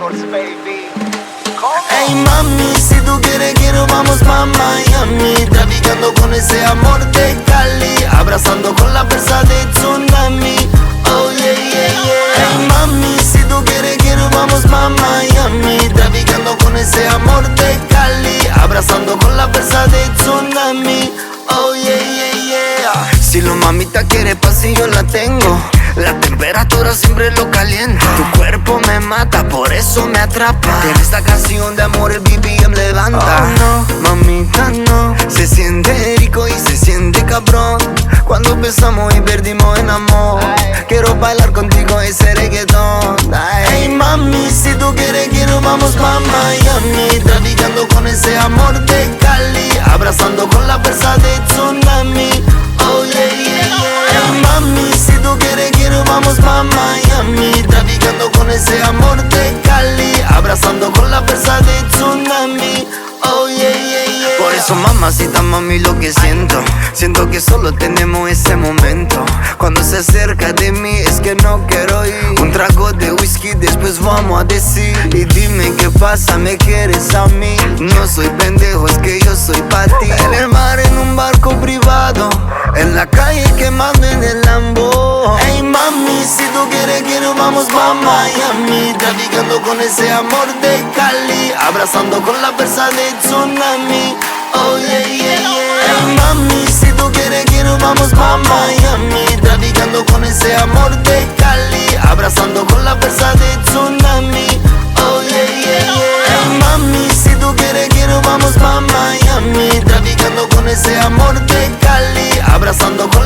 Records, baby. Ey mami, si tú quieres, vamos pa' Miami, traficando con ese amor de Cali, abrazando con la fuerza de tsunami. Oh yeah, yeah, yeah. Ey mami, si tú quieres, vamos pa' Miami, traficando con ese amor de Cali, abrazando con la fuerza de tsunami. Oh yeah, yeah, yeah. Si lo mamita quiere paz y yo la tengo, la temperatura siempre lo calienta. Tu cuerpo me mata, por eso me atrapa. En esta canción de amor el BPM levanta. Oh no, mamita no. Se siente rico y se siente cabrón cuando besamos y perdimos en amor. Quiero bailar contigo ese reggaetón. Ey mami, si tú quieres, vamos pa' Miami, traficando con ese amor de Cali, abrazando con la fuerza de tsunami. Oh yeah, yeah, yeah. Ey mami, si tú quieres, vamos pa' Miami, traficando con ese amor de Cali, abrazando con la fuerza de tsunami. Oh yeah, yeah, yeah. Por eso mamacita, mami, lo que siento que solo tenemos ese momento. Cuando se acerca de mí es que no quiero ir. Un trago de whisky, después vamos a decir. Y dime qué pasa, me quieres a mí. No soy pendejo, es que yo soy pa' ti. En el mar, en un barco privado, en la calle quemando en el Lambo. Ey mami, si tú quieres, vamos pa' Miami, traficando con ese amor de Cali, abrazando con la fuerza de tsunami. Oh yeah, yeah, yeah. Ey mami, si tú quieres, vamos pa' Miami, traficando con ese amor de Cali, abrazando con la fuerza de tsunami. Oh yeah, yeah, yeah. Ey mami, si tú quieres, vamos pa' Miami, traficando con ese amor de Cali, abrazando con